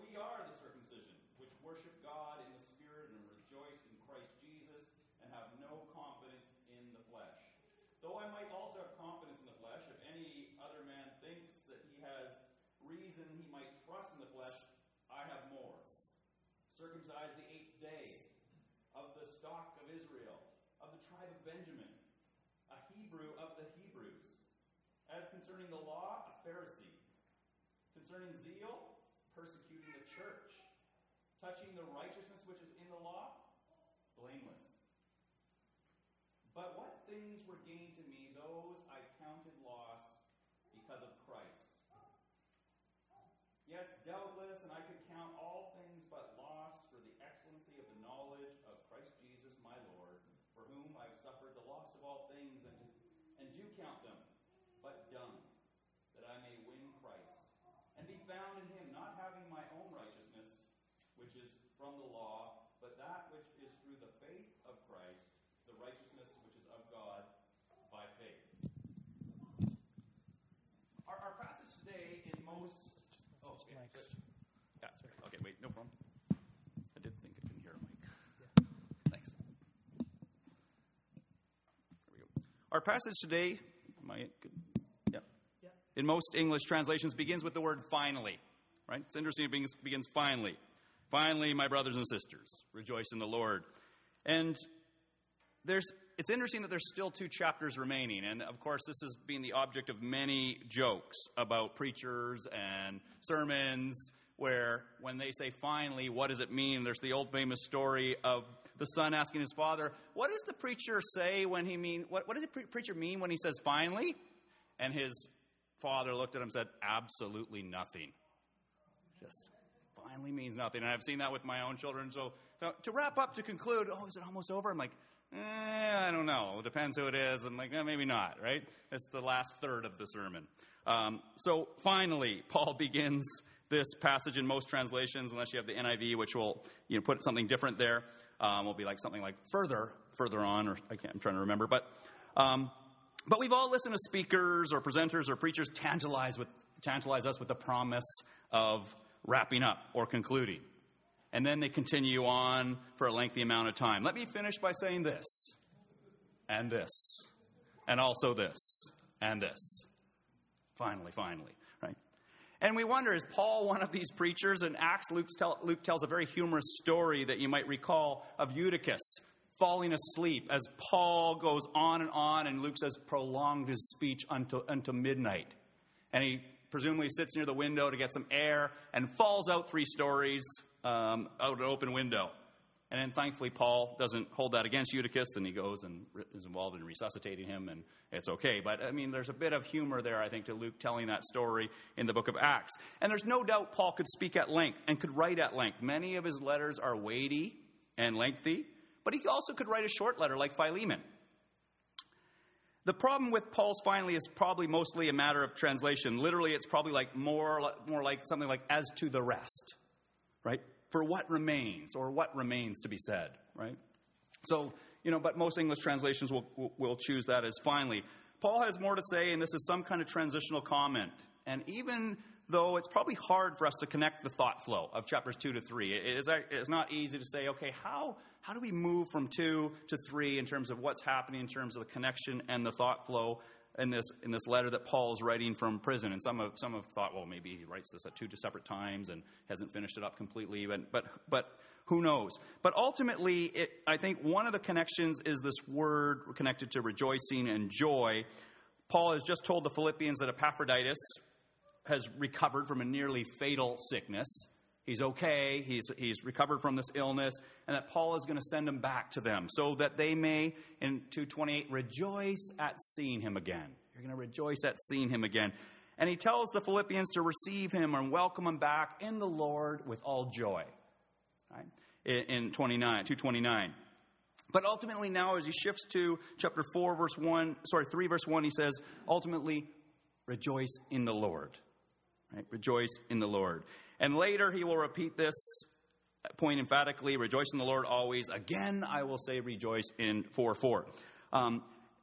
we are the circumcision, which worship God in the Spirit and rejoice in Christ Jesus, and have no confidence in the flesh. Though I might also have confidence in the flesh, if any other man thinks that he has reason he might trust in the flesh, I have more. Circumcised the 8th day, of the stock of Israel, of the tribe of Benjamin, a Hebrew of the Hebrews. As concerning the law, a Pharisee. Concerning zeal, persecuting the church. Touching the righteousness which is in the law, blameless. But what things were gained to me, those I counted loss because of Christ. Yes, doubtless, and I could count all things but loss for the excellency of the knowledge of Christ Jesus my Lord, for whom I have suffered the loss of all things, and do count them but dung, that I may win Christ, and be found in him, not having my own righteousness, which is from the law, but that which is through the faith of Christ, the righteousness which is of God by faith. Our passage today in most... Yeah. Okay, wait, no problem. I did think I couldn't hear a mic. Yeah. Thanks. There we go. Our passage today, in most English translations, begins with the word finally. Right? It's interesting it begins finally. Finally, my brothers and sisters, rejoice in the Lord. And it's interesting that there's still 2 chapters remaining. And, of course, this has been the object of many jokes about preachers and sermons where when they say finally, what does it mean? There's the old famous story of the son asking his father, what does the preacher say when what does the preacher mean when he says finally? And his father looked at him and said, absolutely nothing. Just finally means nothing. And I've seen that with my own children. So to wrap up, to conclude, is it almost over? I'm like, I don't know. It depends who it is. I'm like, maybe not, right? It's the last third of the sermon. So finally, Paul begins this passage in most translations, unless you have the NIV, which will put something different there. Will be like something like further on, or I'm trying to remember. But we've all listened to speakers or presenters or preachers tantalize us with the promise of wrapping up or concluding. And then they continue on for a lengthy amount of time. Let me finish by saying this, and this, and also this, and this. Finally, right? And we wonder, is Paul one of these preachers? In Acts, Luke tells a very humorous story that you might recall of Eutychus falling asleep as Paul goes on, and Luke says prolonged his speech unto midnight. And he presumably sits near the window to get some air and falls out 3 stories out an open window. And then thankfully Paul doesn't hold that against Eutychus, and he goes and is involved in resuscitating him, and it's okay. But there's a bit of humor there, I think, to Luke telling that story in the book of Acts. And there's no doubt Paul could speak at length and could write at length. Many of his letters are weighty and lengthy, but he also could write a short letter like Philemon. The problem with Paul's finally is probably mostly a matter of translation. Literally, it's probably like more like something like as to the rest, right? For what remains, or what remains to be said, right? So, but most English translations will choose that as finally. Paul has more to say, and this is some kind of transitional comment. And even though it's probably hard for us to connect the thought flow of chapters 2 to 3, it's not easy to say, okay, how do we move from 2 to 3 in terms of what's happening in terms of the connection and the thought flow in this letter that Paul is writing from prison? And some have thought, well, maybe he writes this at 2 separate times and hasn't finished it up completely, but who knows? But ultimately, I think one of the connections is this word connected to rejoicing and joy. Paul has just told the Philippians that Epaphroditus has recovered from a nearly fatal sickness. He's okay. He's recovered from this illness, and that Paul is going to send him back to them so that they may, in 2:28, rejoice at seeing him again. You're going to rejoice at seeing him again. And he tells the Philippians to receive him and welcome him back in the Lord with all joy. Right? In 2:29. But ultimately now, as he shifts to chapter 3 verse 1, he says, ultimately, rejoice in the Lord. Right? Rejoice in the Lord. And later he will repeat this point emphatically, rejoice in the Lord always. Again, I will say rejoice in 4:4.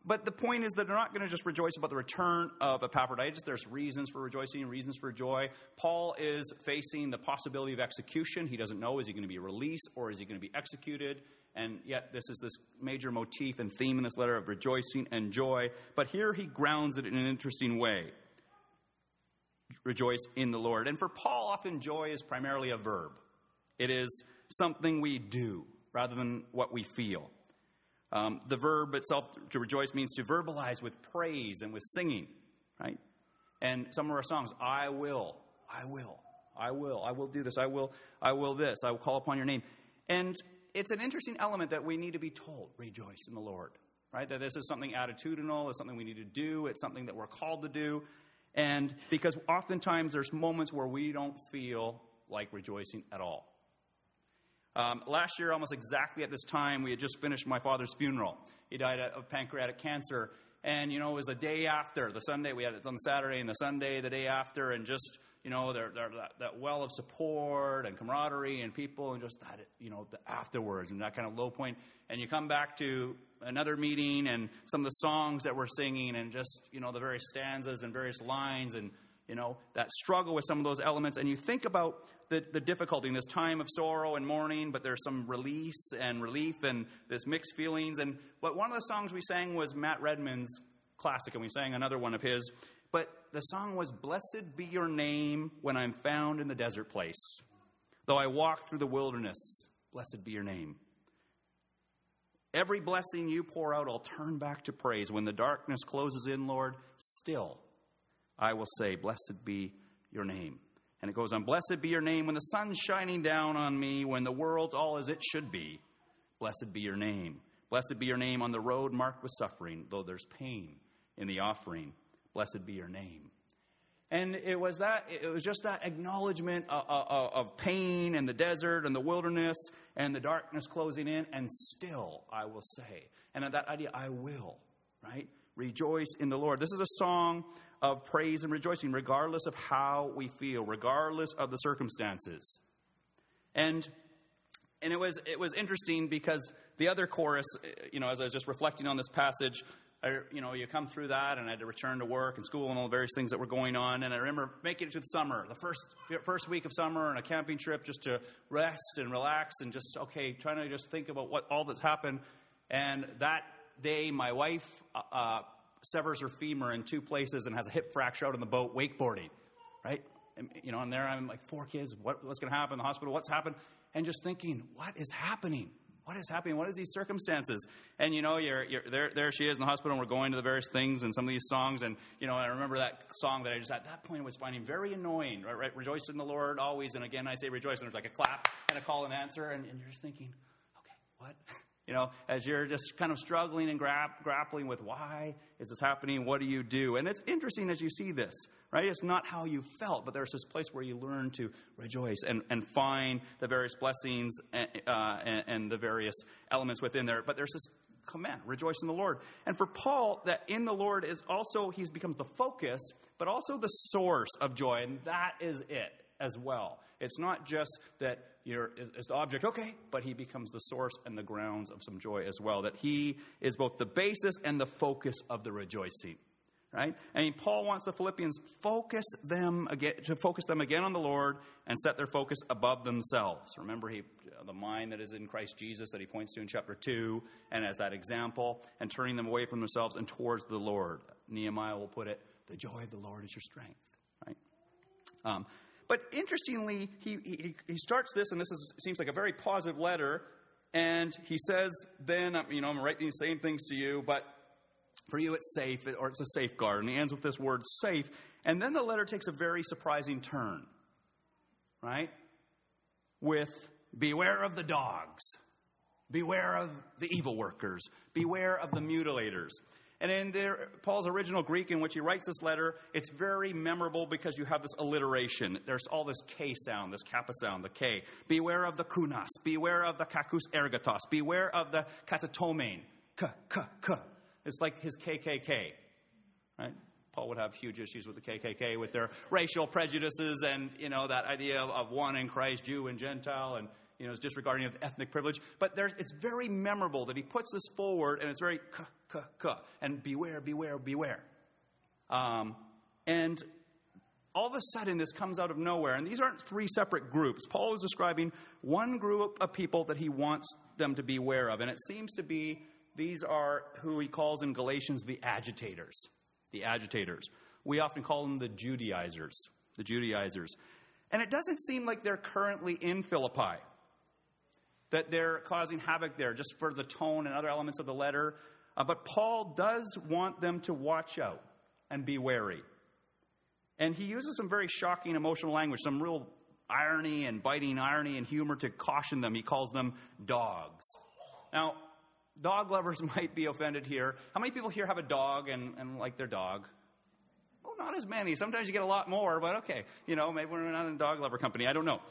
But the point is that they're not going to just rejoice about the return of Epaphroditus. There's reasons for rejoicing, reasons for joy. Paul is facing the possibility of execution. He doesn't know, is he going to be released or is he going to be executed? And yet this is this major motif and theme in this letter of rejoicing and joy. But here he grounds it in an interesting way. Rejoice in the Lord. And for Paul, often joy is primarily a verb. It is something we do rather than what we feel. The verb itself, to rejoice, means to verbalize with praise and with singing, right? And some of our songs, I will do this, I will this, I will call upon your name. And it's an interesting element that we need to be told, rejoice in the Lord, right? That this is something attitudinal, it's something we need to do, it's something that we're called to do. And because oftentimes there's moments where we don't feel like rejoicing at all. Last year, almost exactly at this time, we had just finished my father's funeral. He died of pancreatic cancer. And, it was the day after, the Sunday. We had it on the Saturday and the Sunday, the day after. And just, that well of support and camaraderie and people and just that, the afterwards and that kind of low point. And you come back to another meeting and some of the songs that we're singing and just, the various stanzas and various lines and, that struggle with some of those elements. And you think about the difficulty in this time of sorrow and mourning, but there's some release and relief and this mixed feelings. But one of the songs we sang was Matt Redman's classic, and we sang another one of his. But the song was, Blessed be your name when I'm found in the desert place. Though I walk through the wilderness, blessed be your name. Every blessing you pour out, I'll turn back to praise. When the darkness closes in, Lord, still I will say, blessed be your name. And it goes on, blessed be your name when the sun's shining down on me, when the world's all as it should be. Blessed be your name. Blessed be your name on the road marked with suffering, though there's pain in the offering. Blessed be your name. And it was just that acknowledgement of pain and the desert and the wilderness and the darkness closing in, and still I will say. And that idea, I will, right? Rejoice in the Lord. This is a song of praise and rejoicing, regardless of how we feel, regardless of the circumstances. And it was interesting because the other chorus, as I was just reflecting on this passage, you come through that, and I had to return to work and school and all the various things that were going on. And I remember making it to the summer, the first week of summer, and a camping trip just to rest and relax and just, trying to just think about what all that's happened. And that day, my wife severs her femur in 2 places and has a hip fracture out on the boat wakeboarding, right? And there I'm like 4 kids. What's going to happen in the hospital? What's happened? And just thinking, what is happening? What is happening? What is these circumstances? And you're there she is in the hospital, and we're going to the various things and some of these songs. And I remember that song that I just at that point was finding very annoying. Right? Rejoice in the Lord always. And again, I say rejoice, and there's like a clap and a call and answer, and you're just thinking, okay, what? As you're just kind of struggling and grappling with why is this happening? What do you do? And it's interesting as you see this, right? It's not how you felt, but there's this place where you learn to rejoice and find the various blessings and the various elements within there. But there's this command, rejoice in the Lord. And for Paul, that in the Lord is also, he becomes the focus, but also the source of joy. And that is it as well. It's not just that it's the object, but he becomes the source and the grounds of some joy as well. That he is both the basis and the focus of the rejoicing, right? Paul wants the Philippians to focus them again on the Lord and set their focus above themselves. Remember, the mind that is in Christ Jesus that he points to in chapter 2, and as that example, and turning them away from themselves and towards the Lord. Nehemiah will put it, the joy of the Lord is your strength, right? But interestingly, he starts this, and seems like a very positive letter, and he says, then, I'm writing these same things to you, but for you it's safe, or it's a safeguard. And he ends with this word safe. And then the letter takes a very surprising turn, right? With beware of the dogs, beware of the evil workers, beware of the mutilators. And in Paul's original Greek in which he writes this letter, it's very memorable because you have this alliteration. There's all this K sound, this kappa sound, the K. Beware of the kunas. Beware of the kakus ergatos. Beware of the katatomain. K. It's like his KKK, right? Paul would have huge issues with the KKK, with their racial prejudices and, that idea of one in Christ, Jew and Gentile, and, his disregarding of ethnic privilege. But it's very memorable that he puts this forward, and it's very and beware, beware, beware. And all of a sudden, this comes out of nowhere. And these aren't three separate groups. Paul is describing one group of people that he wants them to beware of. And it seems to be, these are who he calls in Galatians the agitators. The agitators. We often call them the Judaizers. The Judaizers. And it doesn't seem like they're currently in Philippi. That they're causing havoc there, just for the tone and other elements of the letter. But Paul does want them to watch out and be wary. And he uses some very shocking emotional language, some real irony and biting irony and humor to caution them. He calls them dogs. Now, dog lovers might be offended here. How many people here have a dog and like their dog? Oh, not as many. Sometimes you get a lot more, but okay. Maybe we're not in a dog lover company. I don't know.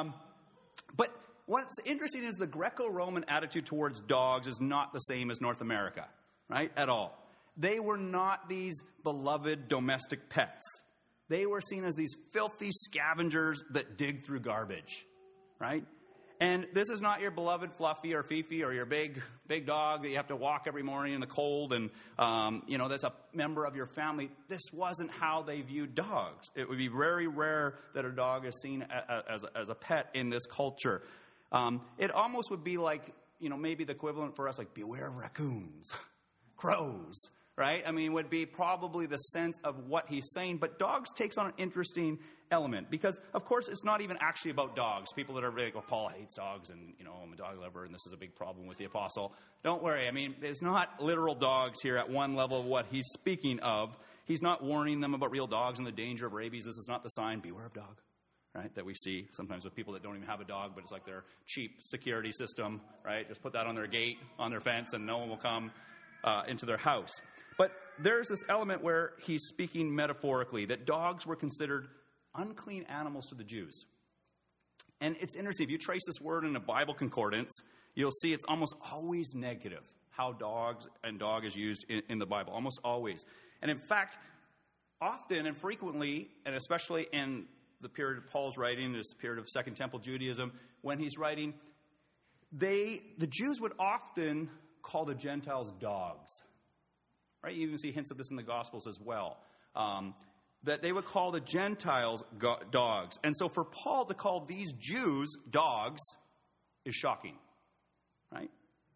But what's interesting is the Greco-Roman attitude towards dogs is not the same as North America, right? At all. They were not these beloved domestic pets. They were seen as these filthy scavengers that dig through garbage, right? And this is not your beloved Fluffy or Fifi or your big dog that you have to walk every morning in the cold and, that's a member of your family. This wasn't how they viewed dogs. It would be very rare that a dog is seen as a pet in this culture. It almost would be like, maybe the equivalent for us, like beware of raccoons, crows. Right? Would be probably the sense of what he's saying. But dogs takes on an interesting element. Because, of course, it's not even actually about dogs. People that are like, Paul hates dogs and, I'm a dog lover and this is a big problem with the apostle. Don't worry. There's not literal dogs here at one level of what he's speaking of. He's not warning them about real dogs and the danger of rabies. This is not the sign, beware of dog, right? That we see sometimes with people that don't even have a dog, but it's like their cheap security system, right? Just put that on their gate, on their fence, and no one will come into their house. But there's this element where he's speaking metaphorically, that dogs were considered unclean animals to the Jews. And it's interesting, if you trace this word in a Bible concordance, you'll see it's almost always negative, how dog is used in the Bible, almost always. And in fact, often and frequently, and especially in the period of Paul's writing, this period of Second Temple Judaism, when he's writing, the Jews would often call the Gentiles dogs. Right? You even see hints of this in the Gospels as well. That they would call the Gentiles dogs. And so for Paul to call these Jews dogs is shocking. Right?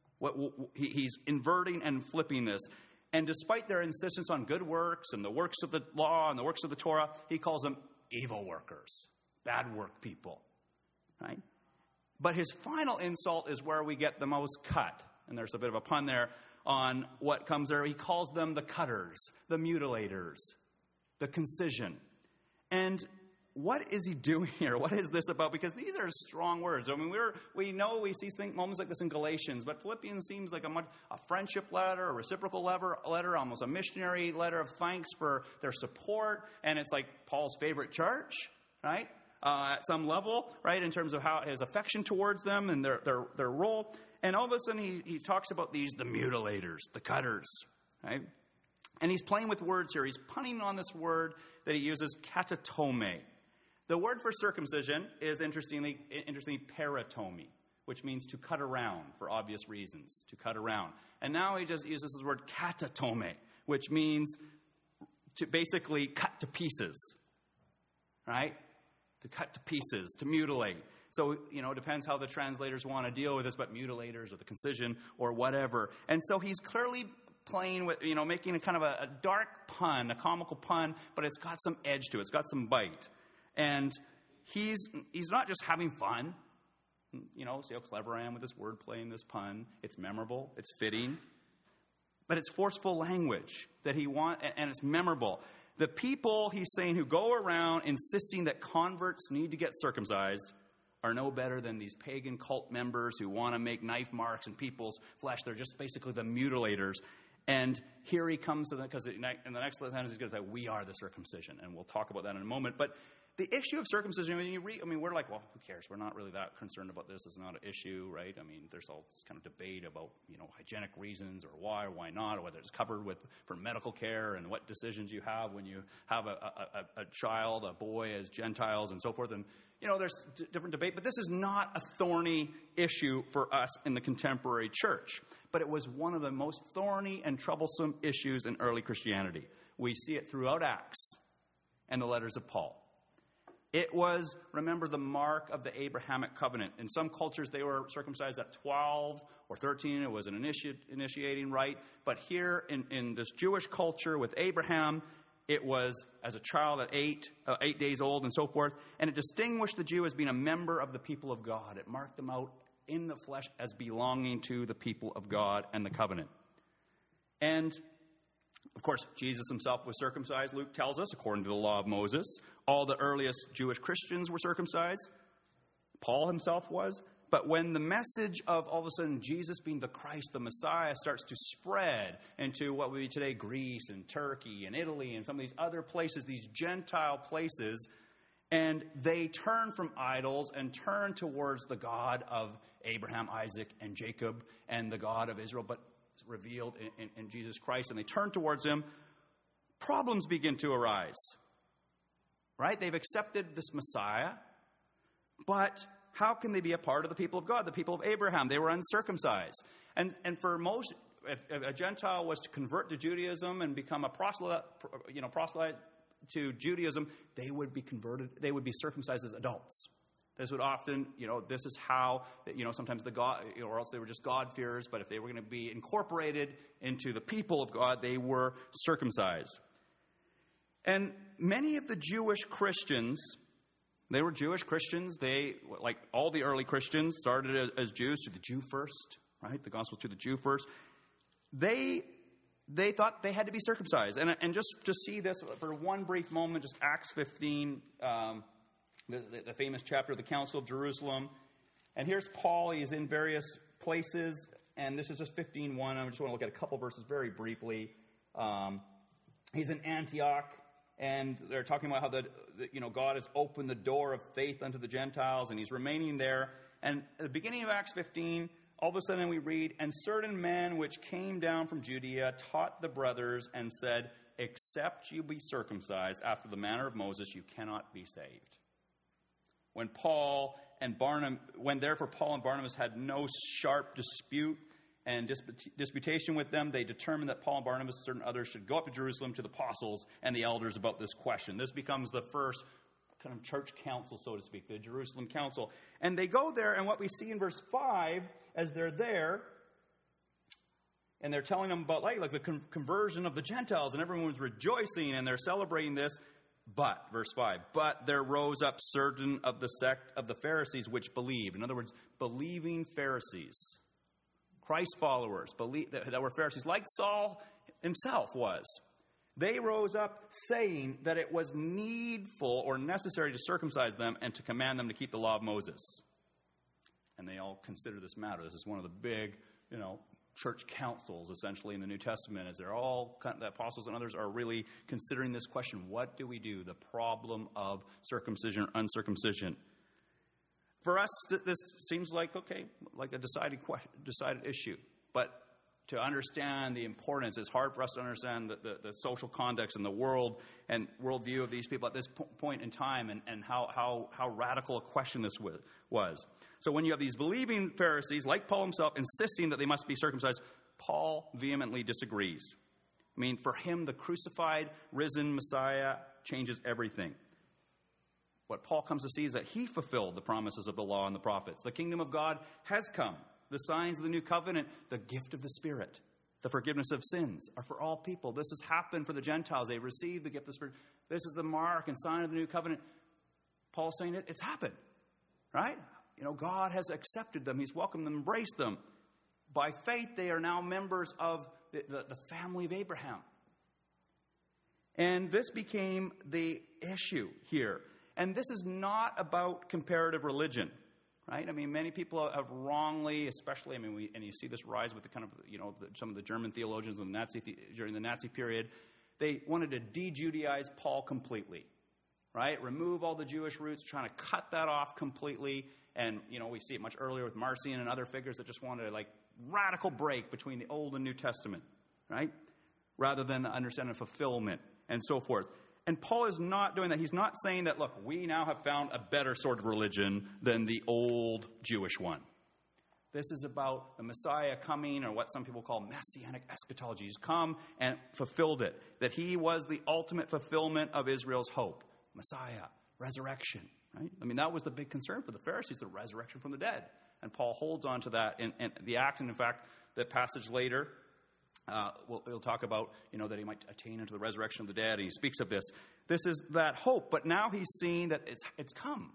He's inverting and flipping this. And despite their insistence on good works and the works of the law and the works of the Torah, he calls them evil workers, bad work people. Right? But his final insult is where we get the most cut. And there's a bit of a pun there on what comes there. He calls them the cutters, the mutilators, the concision. And what is he doing here? What is this about? Because these are strong words. We know we see moments like this in Galatians, but Philippians seems like a friendship letter, a reciprocal letter, almost a missionary letter of thanks for their support. And it's like Paul's favorite church, right? At some level, right, in terms of how his affection towards them and their role. And all of a sudden he talks about the mutilators, the cutters, right? And he's playing with words here. He's punning on this word that he uses, katatome. The word for circumcision is interestingly peritomy, which means to cut around for obvious reasons, to cut around. And now he just uses this word katatome, which means to basically cut to pieces, right? To cut to pieces, to mutilate. So, it depends how the translators want to deal with this, but mutilators or the concision or whatever. And so he's clearly playing with, making a kind of a dark pun, a comical pun, but it's got some edge to it. It's got some bite. And he's not just having fun. See how clever I am with this wordplay and this pun. It's memorable. It's fitting. But it's forceful language that he wants, and it's memorable. The people, he's saying, who go around insisting that converts need to get circumcised are no better than these pagan cult members who want to make knife marks in people's flesh. They're just basically the mutilators. And here he comes to because in the next sentence he's going to say, we are the circumcision. And we'll talk about that in a moment. But the issue of circumcision, when you read, we're like, well, who cares? We're not really that concerned about this. It's not an issue, right? There's all this kind of debate about, hygienic reasons or why not, or whether it's covered for medical care and what decisions you have when you have a child, a boy as Gentiles and so forth. And, there's different debate. But this is not a thorny issue for us in the contemporary church. But it was one of the most thorny and troublesome issues in early Christianity. We see it throughout Acts and the letters of Paul. It was, remember, the mark of the Abrahamic covenant. In some cultures, they were circumcised at 12 or 13. It was an initiating rite. But here in this Jewish culture with Abraham, it was as a child at 8 days old and so forth. And it distinguished the Jew as being a member of the people of God. It marked them out in the flesh as belonging to the people of God and the covenant. And of course, Jesus himself was circumcised, Luke tells us, according to the law of Moses. All the earliest Jewish Christians were circumcised. Paul himself was. But when the message of all of a sudden Jesus being the Christ, the Messiah, starts to spread into what would be today Greece and Turkey and Italy and some of these other places, these Gentile places, and they turn from idols and turn towards the God of Abraham, Isaac, and Jacob, and the God of Israel, but revealed in Jesus Christ, and they turn towards him, problems begin to arise. Right? They've accepted this Messiah, but how can they be a part of the people of God, the people of Abraham? They were uncircumcised. And for most, if a Gentile was to convert to Judaism and become a proselyte to Judaism, they would be converted, they would be circumcised as adults. This would often, this is how, sometimes the God, or else they were just God-fearers, but if they were going to be incorporated into the people of God, they were circumcised. And many of the Jewish Christians, they were Jewish Christians. They, like all the early Christians, started as Jews, to the Jew first, right? The gospel to the Jew first. They thought they had to be circumcised. And just to see this for one brief moment, just Acts 15, the famous chapter of the Council of Jerusalem. And here's Paul. He's in various places. And this is just 15:1. I just want to look at a couple verses very briefly. He's in Antioch. And they're talking about how God has opened the door of faith unto the Gentiles. And he's remaining there. And at the beginning of Acts 15, all of a sudden we read, "And certain men which came down from Judea taught the brothers and said, Except you be circumcised after the manner of Moses, you cannot be saved." When therefore Paul and Barnabas had no sharp dispute and disputation with them, they determined that Paul and Barnabas and certain others should go up to Jerusalem to the apostles and the elders about this question. This becomes the first kind of church council, so to speak, the Jerusalem council. And they go there, and what we see in verse 5, as they're there, and they're telling them about like the conversion of the Gentiles, and everyone's rejoicing, and they're celebrating this. But, verse 5, but there rose up certain of the sect of the Pharisees which believed. In other words, believing Pharisees. Christ followers that were Pharisees, like Saul himself was. They rose up saying that it was needful or necessary to circumcise them and to command them to keep the law of Moses. And they all consider this matter. This is one of the big, church councils, essentially, in the New Testament, as they're all, the apostles and others are really considering this question. What do we do? The problem of circumcision or uncircumcision. For us, this seems like a decided issue. But to understand the importance, it's hard for us to understand the social context and the world and worldview of these people at this point in time, and how radical a question this was. So when you have these believing Pharisees, like Paul himself, insisting that they must be circumcised, Paul vehemently disagrees. For him, the crucified, risen Messiah changes everything. What Paul comes to see is that he fulfilled the promises of the law and the prophets. The kingdom of God has come. The signs of the new covenant, the gift of the Spirit, the forgiveness of sins are for all people. This has happened for the Gentiles. They received the gift of the Spirit. This is the mark and sign of the new covenant. Paul's saying it's happened, right? God has accepted them. He's welcomed them, embraced them. By faith, they are now members of the family of Abraham. And this became the issue here. And this is not about comparative religion, right? I mean, many people have wrongly, especially, and you see this rise with the kind of, some of the German theologians in during the Nazi period. They wanted to de-Judaize Paul completely, right? Remove all the Jewish roots, trying to cut that off completely. And, we see it much earlier with Marcion and other figures that just wanted a radical break between the Old and New Testament, right? Rather than the understanding of fulfillment and so forth. And Paul is not doing that. He's not saying that, look, we now have found a better sort of religion than the old Jewish one. This is about the Messiah coming, or what some people call messianic eschatology. He's come and fulfilled it. That he was the ultimate fulfillment of Israel's hope. Messiah, resurrection, right? I mean, that was the big concern for the Pharisees, the resurrection from the dead. And Paul holds on to that in the Acts. And in fact, the passage later, we'll talk about, that he might attain into the resurrection of the dead. And he speaks of this. This is that hope. But now he's seeing that it's come.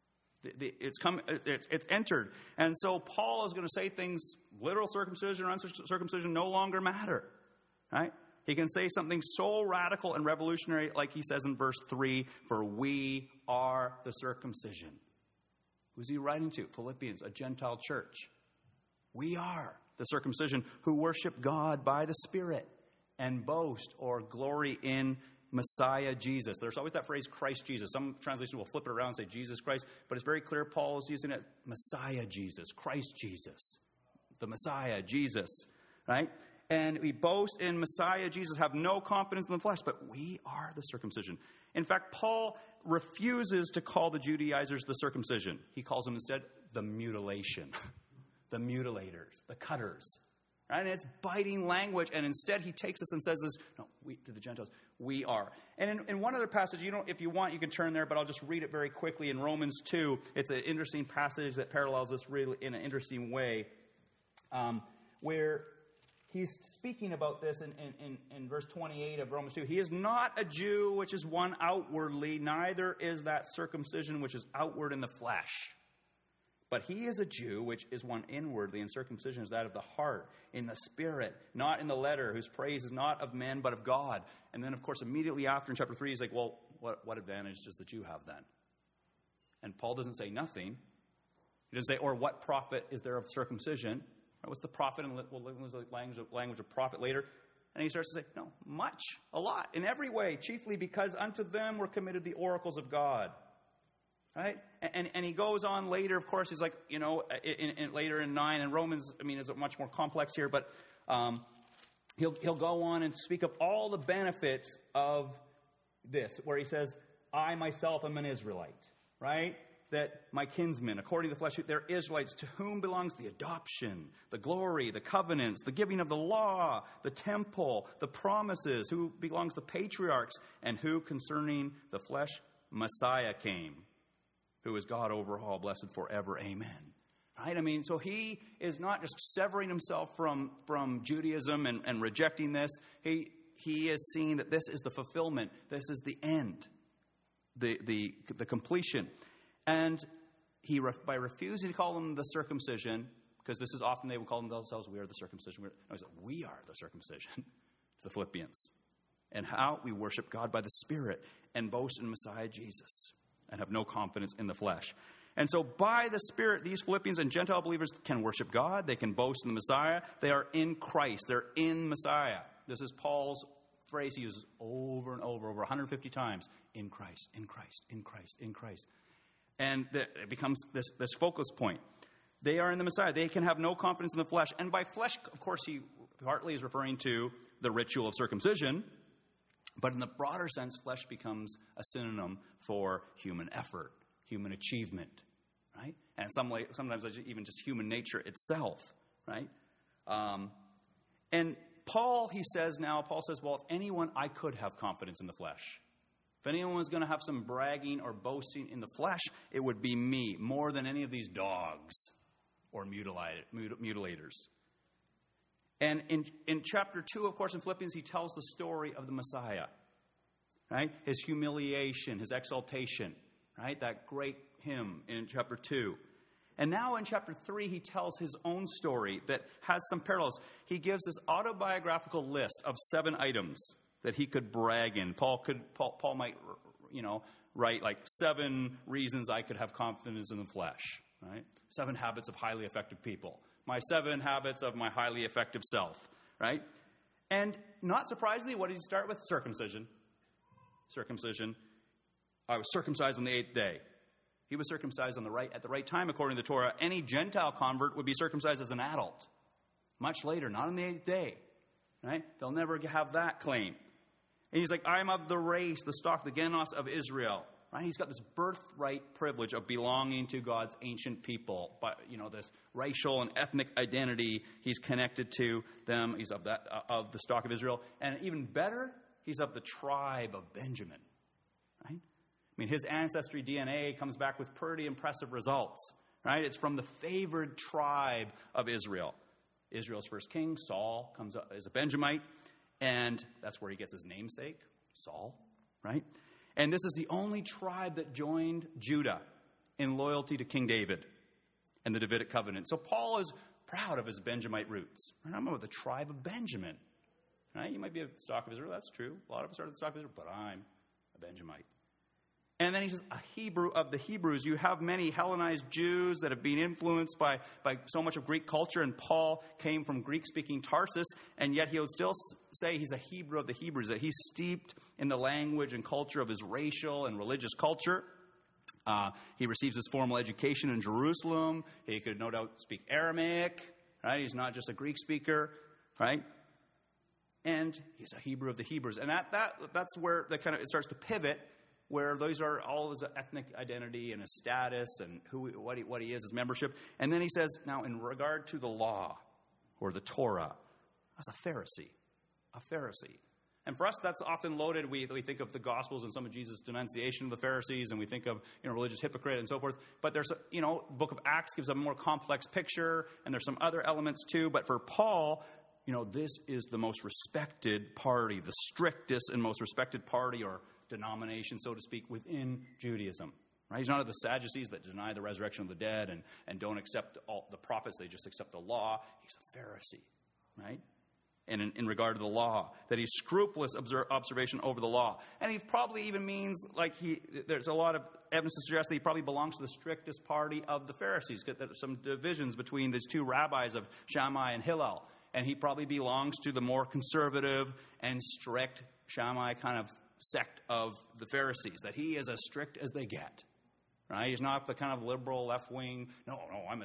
It's come. It's entered. And so Paul is going to say things, literal circumcision or uncircumcision no longer matter. Right? He can say something so radical and revolutionary, like he says in verse 3, for we are the circumcision. Who's he writing to? Philippians, a Gentile church. We are the circumcision who worship God by the Spirit and boast or glory in Messiah Jesus. There's always that phrase, Christ Jesus. Some translations will flip it around and say Jesus Christ, but it's very clear Paul is using it, Messiah Jesus, Christ Jesus, the Messiah Jesus, right? And we boast in Messiah Jesus, have no confidence in the flesh, but we are the circumcision. In fact, Paul refuses to call the Judaizers the circumcision. He calls them instead the mutilation, the mutilators, the cutters. Right? And it's biting language, and instead he takes us and says this, no, we, to the Gentiles, we are. And in one other passage, if you want, you can turn there, but I'll just read it very quickly. In Romans 2, it's an interesting passage that parallels this really in an interesting way, where he's speaking about this in verse 28 of Romans 2. He is not a Jew, which is one outwardly, neither is that circumcision, which is outward in the flesh. But he is a Jew, which is one inwardly, and circumcision is that of the heart, in the spirit, not in the letter, whose praise is not of men, but of God. And then, of course, immediately after in chapter 3, he's like, well, what advantage does the Jew have then? And Paul doesn't say nothing. He doesn't say, or what profit is there of circumcision? What's the profit? And we'll use the language of profit later. And he starts to say, no, much, a lot, in every way, chiefly because unto them were committed the oracles of God. Right? And he goes on later, of course, he's like, later in 9, and Romans, is much more complex here, but he'll go on and speak of all the benefits of this, where he says, I myself am an Israelite, right? That my kinsmen, according to the flesh, they're Israelites, to whom belongs the adoption, the glory, the covenants, the giving of the law, the temple, the promises, who belongs the patriarchs, and who concerning the flesh, Messiah came, who is God over all, blessed forever. Amen. Right? So he is not just severing himself from Judaism and rejecting this. He is seeing that this is the fulfillment. This is the end, the completion. And he, by refusing to call them the circumcision, because this is often they will call themselves, we are the circumcision. We are the circumcision, to the Philippians. And how we worship God by the Spirit and boast in Messiah Jesus, and have no confidence in the flesh. And so by the Spirit, these Philippians and Gentile believers can worship God. They can boast in the Messiah. They are in Christ. They're in Messiah. This is Paul's phrase he uses over and over 150 times. In Christ, in Christ, in Christ, in Christ. And it becomes this focus point. They are in the Messiah. They can have no confidence in the flesh. And by flesh, of course, he partly is referring to the ritual of circumcision. But in the broader sense, flesh becomes a synonym for human effort, human achievement, right? And sometimes even just human nature itself, right? And Paul says, well, if anyone, I could have confidence in the flesh. If anyone was going to have some bragging or boasting in the flesh, it would be me, more than any of these dogs or mutilators. And in chapter 2, of course, in Philippians, he tells the story of the Messiah, right? His humiliation, his exaltation, right? That great hymn in chapter 2. And now in chapter 3, he tells his own story that has some parallels. He gives this autobiographical list of 7 items that he could brag in. Paul might, write like 7 reasons I could have confidence in the flesh, right? 7 habits of highly effective people. My 7 habits of my highly effective self, right? And not surprisingly, what does he start with? Circumcision. Circumcision. I was circumcised on the 8th day. He was circumcised at the right time, according to the Torah. Any Gentile convert would be circumcised as an adult. Much later, not on the 8th day. Right? They'll never have that claim. And he's like, I'm of the race, the stock, the genos of Israel. Right? He's got this birthright privilege of belonging to God's ancient people. But, this racial and ethnic identity, he's connected to them. He's of the stock of Israel. And even better, he's of the tribe of Benjamin. Right? I mean, his ancestry DNA comes back with pretty impressive results, right? It's from the favored tribe of Israel. Israel's first king, Saul, comes up as a Benjamite, and that's where he gets his namesake, Saul, right? And this is the only tribe that joined Judah in loyalty to King David and the Davidic covenant. So Paul is proud of his Benjamite roots. Right? I'm of the tribe of Benjamin. Right? You might be a stock of Israel, that's true. A lot of us are the stock of Israel, but I'm a Benjamite. And then he says, a Hebrew of the Hebrews. You have many Hellenized Jews that have been influenced by so much of Greek culture, and Paul came from Greek-speaking Tarsus, and yet he'll still say he's a Hebrew of the Hebrews, that he's steeped in the language and culture of his racial and religious culture. He receives his formal education in Jerusalem. He could no doubt speak Aramaic, right? He's not just a Greek speaker, right? And he's a Hebrew of the Hebrews. And that's where it starts to pivot, where those are all his ethnic identity and his status and what he is, his membership. And then he says, now in regard to the law or the Torah, as a Pharisee. And for us, that's often loaded. We think of the Gospels and some of Jesus' denunciation of the Pharisees, and we think of religious hypocrite and so forth. But there's the book of Acts gives a more complex picture, and there's some other elements too. But for Paul, this is the most respected party, the strictest and most respected party or denomination, so to speak, within Judaism. Right? He's not of the Sadducees that deny the resurrection of the dead and don't accept all the prophets. They just accept the law. He's a Pharisee, right? And in regard to the law, that he's scrupulous observation over the law. And he probably even means, there's a lot of evidence to suggest that he probably belongs to the strictest party of the Pharisees. There's some divisions between these 2 rabbis of Shammai and Hillel. And he probably belongs to the more conservative and strict Shammai kind of sect of the Pharisees, that he is as strict as they get, right? He's not the kind of liberal left wing. No,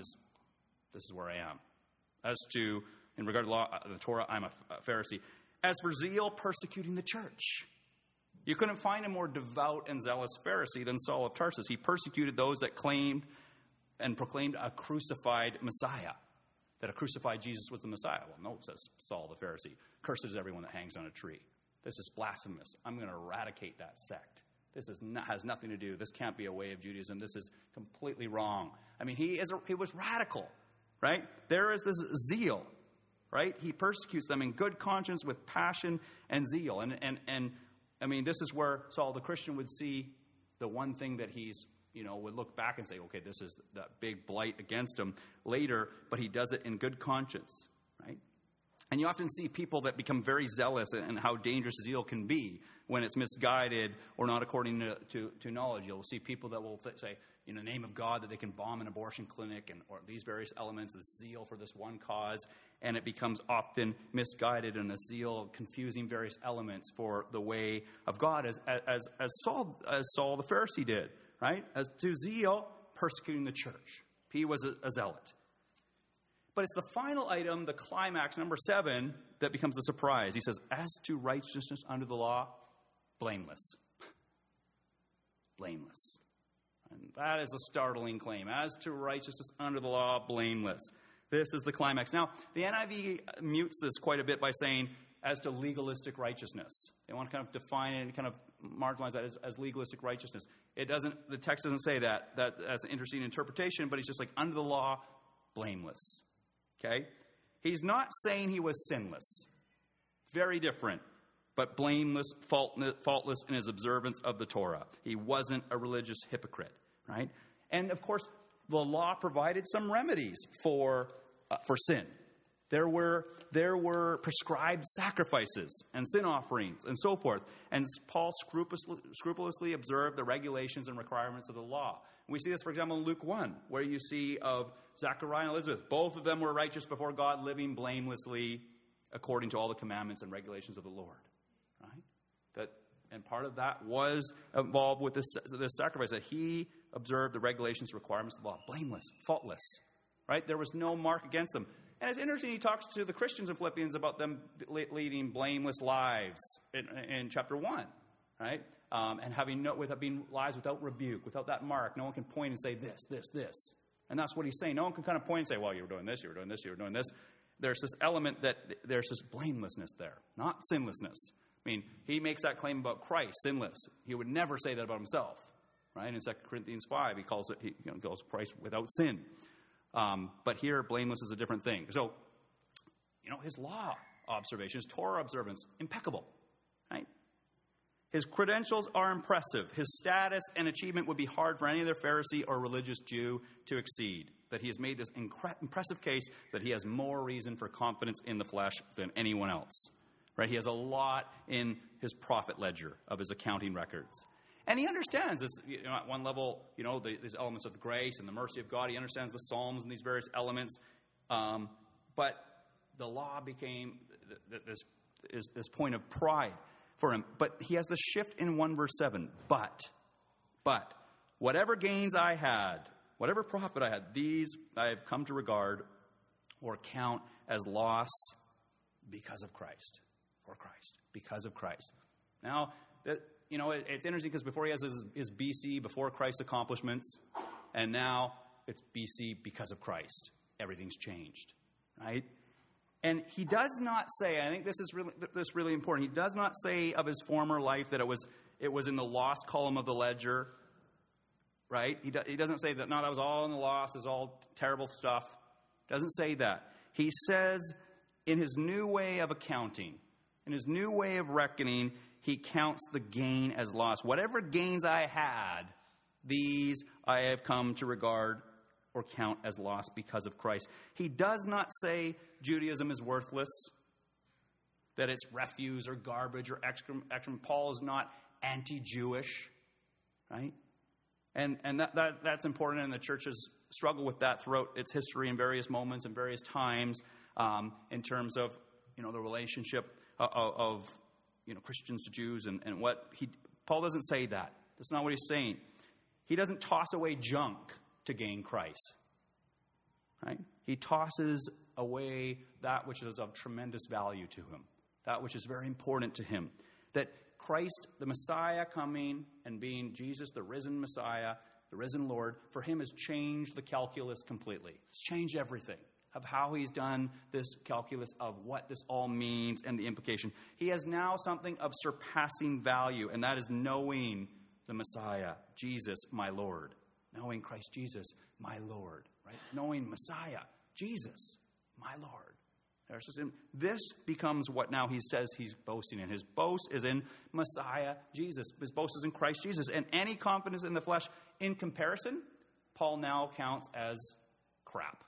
this is where I am. As to, in regard to the Torah, I'm a Pharisee. As for zeal, persecuting the church. You couldn't find a more devout and zealous Pharisee than Saul of Tarsus. He persecuted those that claimed and proclaimed a crucified Messiah, that a crucified Jesus was the Messiah. Well, no, says Saul the Pharisee. Cursed is everyone that hangs on a tree. This is blasphemous. I'm going to eradicate that sect. This has nothing to do. This can't be a way of Judaism. This is completely wrong. I mean, he was radical, right? There is this zeal, right? He persecutes them in good conscience with passion and zeal. And I mean, this is where Saul the Christian would see the one thing that he's, would look back and say, okay, this is that big blight against him later, but he does it in good conscience, right? And you often see people that become very zealous and how dangerous zeal can be when it's misguided or not according to knowledge. You'll see people that will say, in the name of God, that they can bomb an abortion clinic or these various elements, the zeal for this one cause, and it becomes often misguided and the zeal confusing various elements for the way of God, as Saul the Pharisee did, right? As to zeal, persecuting the church. He was a zealot. But it's the final item, the climax, number 7, that becomes a surprise. He says, as to righteousness under the law, blameless. Blameless. And that is a startling claim. As to righteousness under the law, blameless. This is the climax. Now, the NIV mutes this quite a bit by saying, as to legalistic righteousness. They want to kind of define it and kind of marginalize that as legalistic righteousness. The text doesn't say that. That's an interesting interpretation, but he's just like, under the law, blameless. Okay? He's not saying he was sinless. Very different. But blameless, faultless in his observance of the Torah. He wasn't a religious hypocrite, right? And of course, the law provided some remedies for sin. There were prescribed sacrifices and sin offerings and so forth. And Paul scrupulously observed the regulations and requirements of the law. And we see this, for example, in Luke 1, where you see of Zechariah and Elizabeth. Both of them were righteous before God, living blamelessly according to all the commandments and regulations of the Lord. Right? And part of that was involved with this sacrifice, that he observed the regulations and requirements of the law. Blameless, faultless. Right? There was no mark against them. And it's interesting, he talks to the Christians in Philippians about them leading blameless lives in chapter 1, right? And being lives without rebuke, without that mark. No one can point and say this. And that's what he's saying. No one can kind of point and say, well, you were doing this, you were doing this, you were doing this. There's this element that there's this blamelessness there, not sinlessness. I mean, he makes that claim about Christ, sinless. He would never say that about himself, right? In 2 Corinthians 5, he calls Christ without sin. But here, blameless is a different thing. So, his law observation, his Torah observance, impeccable, right? His credentials are impressive. His status and achievement would be hard for any other Pharisee or religious Jew to exceed. That he has made this impressive case that he has more reason for confidence in the flesh than anyone else, right? He has a lot in his profit ledger of his accounting records. And he understands this, at one level, these elements of grace and the mercy of God. He understands the Psalms and these various elements. But the law became this point of pride for him. But he has the shift in 1 verse 7. But, whatever gains I had, whatever profit I had, these I have come to regard or count as loss because of Christ. For Christ. Because of Christ. Now, it's interesting because before he has his BC, before Christ's accomplishments, and now it's BC because of Christ. Everything's changed, right? And he does not say, I think this is really important, he does not say of his former life that it was in the lost column of the ledger, right? He doesn't say that, no, that was all in the loss, it's all terrible stuff. Doesn't say that. He says in his new way of accounting, in his new way of reckoning, he counts the gain as loss. Whatever gains I had, these I have come to regard or count as loss because of Christ. He does not say Judaism is worthless, that it's refuse or garbage or excrement. Paul is not anti-Jewish, right? And that's important, and the church has struggled with that throughout its history in various moments and various times in terms of, the relationship of Christians to Jews and what Paul doesn't say that. That's not what he's saying. He doesn't toss away junk to gain Christ, right? He tosses away that which is of tremendous value to him, that which is very important to him. That Christ, the Messiah coming and being Jesus, the risen Messiah, the risen Lord, for him has changed the calculus completely. It's changed everything of how he's done this calculus of what this all means and the implication. He has now something of surpassing value, and that is knowing the Messiah, Jesus, my Lord. Knowing Christ Jesus, my Lord, right? Knowing Messiah, Jesus, my Lord. This becomes what now he says he's boasting in. His boast is in Messiah, Jesus. His boast is in Christ Jesus. And any confidence in the flesh, in comparison, Paul now counts as crap.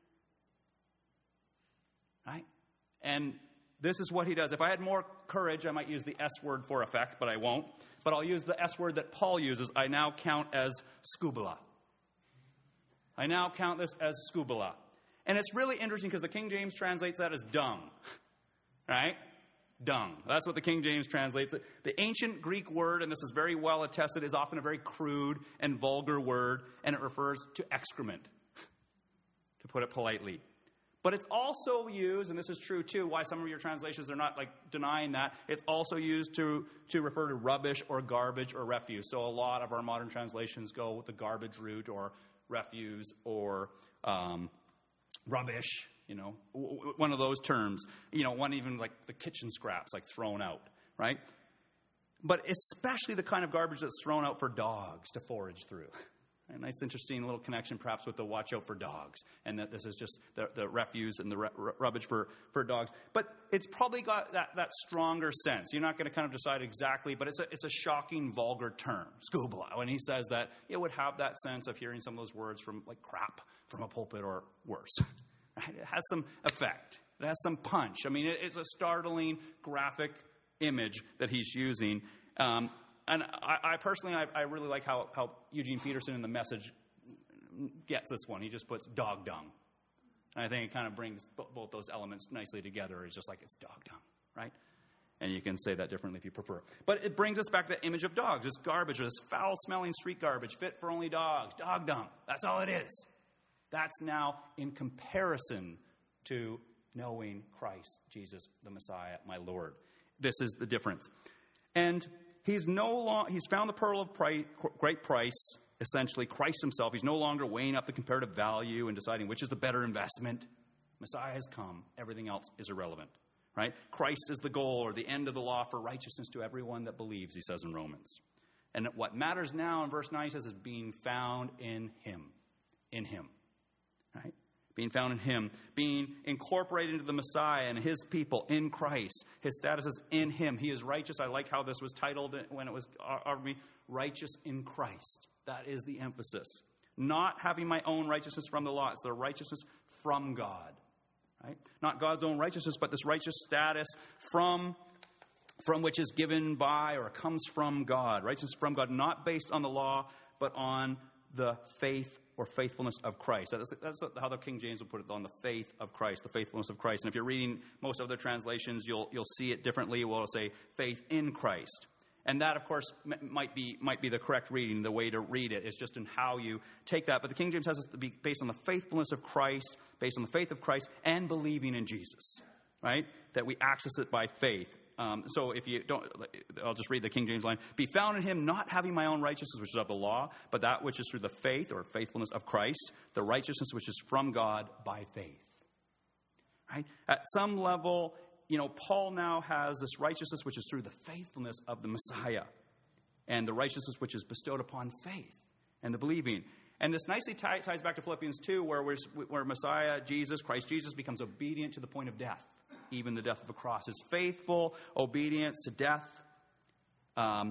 Right? And this is what he does. If I had more courage, I might use the S word for effect, but I won't. But I'll use the S word that Paul uses. I now count as scubala. I now count this as scubala. And it's really interesting because the King James translates that as dung. Right? Dung. That's what the King James translates it. The ancient Greek word, and this is very well attested, is often a very crude and vulgar word, and it refers to excrement, to put it politely. But it's also used, and this is true too, why some of your translations are not denying that, it's also used to refer to rubbish or garbage or refuse. So a lot of our modern translations go with the garbage route or refuse or rubbish, one of those terms. One even like the kitchen scraps, like thrown out, right? But especially the kind of garbage that's thrown out for dogs to forage through. A nice, interesting little connection, perhaps, with the watch out for dogs. And that this is just the refuse and the rubbish for dogs. But it's probably got that stronger sense. You're not going to kind of decide exactly, but it's a shocking, vulgar term, scubala. When he says that, it would have that sense of hearing some of those words from, like, crap from a pulpit or worse. Right? It has some effect. It has some punch. I mean, it's a startling graphic image that he's using. And I personally really like how Eugene Peterson in The Message gets this one. He just puts dog dung. And I think it kind of brings both those elements nicely together. It's just like it's dog dung, right? And you can say that differently if you prefer. But it brings us back to the image of dogs. It's garbage, or this foul-smelling street garbage fit for only dogs. Dog dung. That's all it is. That's now in comparison to knowing Christ, Jesus, the Messiah, my Lord. This is the difference. And he's found the pearl of great price, essentially Christ himself. He's no longer weighing up the comparative value and deciding which is the better investment. Messiah has come. Everything else is irrelevant. Right? Christ is the goal or the end of the law for righteousness to everyone that believes, he says in Romans. And what matters now in verse 9, he says, is being found in him. In him. Right? Being found in him. Being incorporated into the Messiah and his people in Christ. His status is in him. He is righteous. I like how this was titled when it was righteous in Christ. That is the emphasis. Not having my own righteousness from the law. It's the righteousness from God. Right? Not God's own righteousness, but this righteous status from which is given by or comes from God. Righteousness from God, not based on the law, but on the faith or faithfulness of Christ. That's how the King James will put it, on the faith of Christ, the faithfulness of Christ. And if you're reading most other translations, you'll see it differently. We'll say faith in Christ. And that, of course, might be the correct reading. The way to read it is just in how you take that. But the King James has it to be based on the faithfulness of Christ, based on the faith of Christ, and believing in Jesus, right? That we access it by faith. So if you don't, I'll just read the King James line. Be found in him, not having my own righteousness, which is of the law, but that which is through the faith or faithfulness of Christ, the righteousness which is from God by faith. Right? At some level, Paul now has this righteousness which is through the faithfulness of the Messiah, and the righteousness which is bestowed upon faith and the believing. And this nicely ties back to Philippians 2, where Messiah, Christ Jesus, becomes obedient to the point of death, even the death of a cross. His faithful obedience to death and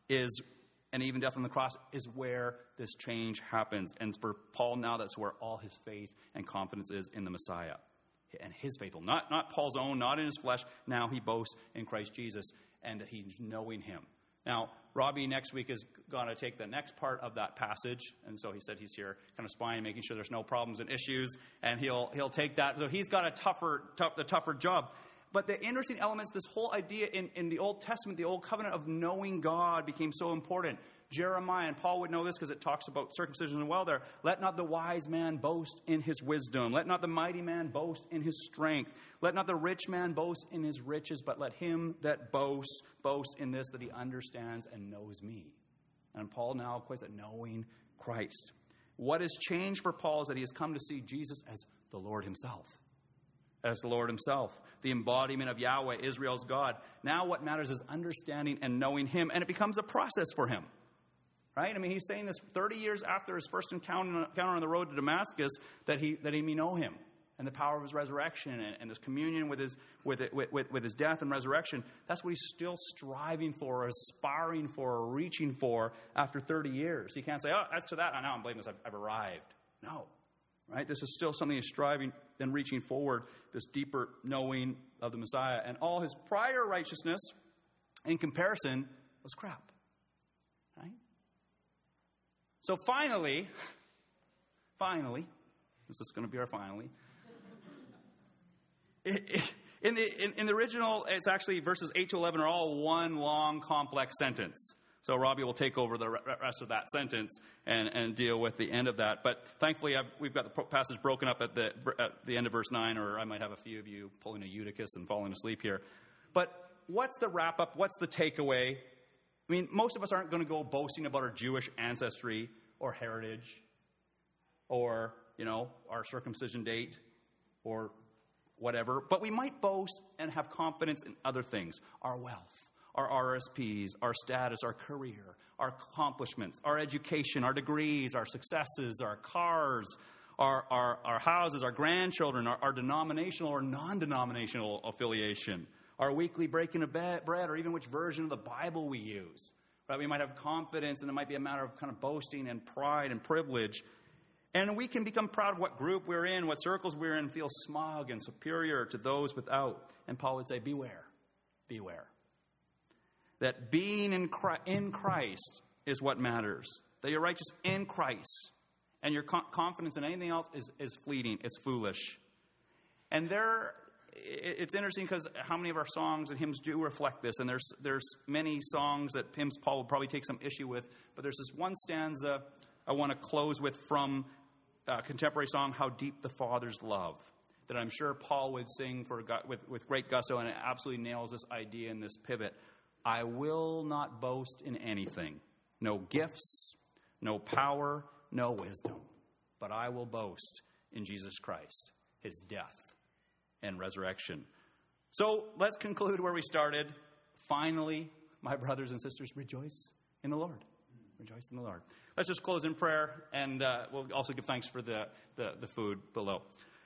even death on the cross is where this change happens. And for Paul now, that's where all his faith and confidence is in the Messiah. And his faithful, not Paul's own, not in his flesh. Now he boasts in Christ Jesus and that he's knowing him. Now, Robbie next week is going to take the next part of that passage. And so he said he's here kind of spying, making sure there's no problems and issues. And he'll take that. So he's got the tougher job. But the interesting elements, this whole idea in the Old Testament, the Old Covenant of knowing God became so important. Jeremiah, and Paul would know this because it talks about circumcision as well there. Let not the wise man boast in his wisdom. Let not the mighty man boast in his strength. Let not the rich man boast in his riches, but let him that boasts, boast in this, that he understands and knows me. And Paul now equates it knowing Christ. What has changed for Paul is that he has come to see Jesus as the Lord himself. As the Lord himself, the embodiment of Yahweh, Israel's God. Now what matters is understanding and knowing him, and it becomes a process for him. Right? I mean, he's saying this 30 years after his first encounter on the road to Damascus, that he may know him and the power of his resurrection and his communion with his death and resurrection. That's what he's still striving for, or aspiring for, or reaching for after 30 years. He can't say, oh, as to that, now I'm blameless, I've arrived. No. Right? This is still something he's striving and reaching forward, this deeper knowing of the Messiah. And all his prior righteousness, in comparison, was crap. Right? So finally, this is going to be our finally. In the original, it's actually verses 8 to 11 are all one long, complex sentence. So Robbie will take over the rest of that sentence and deal with the end of that. But thankfully, we've got the passage broken up at the end of verse 9, or I might have a few of you pulling a Eutychus and falling asleep here. But what's the wrap-up? What's the takeaway? I mean, most of us aren't going to go boasting about our Jewish ancestry or heritage or, our circumcision date or whatever. But we might boast and have confidence in other things. Our wealth, our RSPs, our status, our career, our accomplishments, our education, our degrees, our successes, our cars, our houses, our grandchildren, our denominational or non-denominational affiliation, our weekly breaking of bread, or even which version of the Bible we use. Right? We might have confidence, and it might be a matter of kind of boasting and pride and privilege. And we can become proud of what group we're in, what circles we're in, feel smug and superior to those without. And Paul would say, beware, beware. That being in Christ is what matters. That you're righteous in Christ. And your confidence in anything else is fleeting. It's foolish. And it's interesting because how many of our songs and hymns do reflect this. And there's many songs that hymns Paul would probably take some issue with. But there's this one stanza I want to close with from a contemporary song, How Deep the Father's Love, that I'm sure Paul would sing with great gusto, and it absolutely nails this idea in this pivot. I will not boast in anything, no gifts, no power, no wisdom, but I will boast in Jesus Christ, his death and resurrection. So let's conclude where we started. Finally, my brothers and sisters, rejoice in the Lord. Rejoice in the Lord. Let's just close in prayer, and we'll also give thanks for the food below.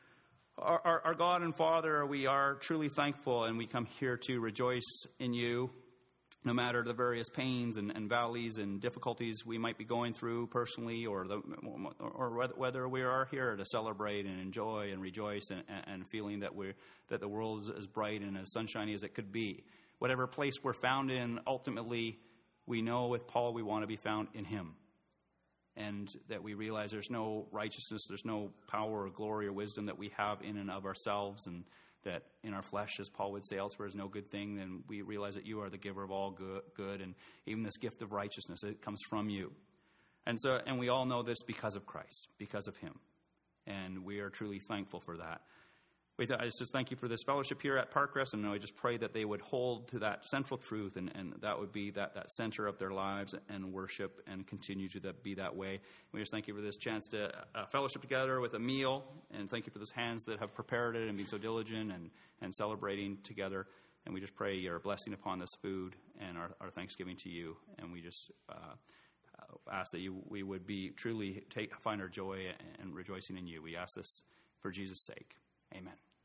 Our God and Father, we are truly thankful, and we come here to rejoice in you, no matter the various pains and valleys and difficulties we might be going through personally, or whether we are here to celebrate and enjoy and rejoice and feeling that the world is as bright and as sunshiny as it could be. Whatever place we're found in, ultimately, we know with Paul we want to be found in him. And that we realize there's no righteousness, there's no power or glory or wisdom that we have in and of ourselves, and that in our flesh, as Paul would say elsewhere, is no good thing. Then we realize that you are the giver of all good, and even this gift of righteousness, it comes from you. And we all know this because of Christ, because of him. And we are truly thankful for that. I just thank you for this fellowship here at Parkrest, and I just pray that they would hold to that central truth, and that would be that center of their lives and worship, and continue to be that way. We just thank you for this chance to fellowship together with a meal, and thank you for those hands that have prepared it and been so diligent and celebrating together. And we just pray your blessing upon this food and our thanksgiving to you. And we just ask that we would be truly find our joy and rejoicing in you. We ask this for Jesus' sake. Amen.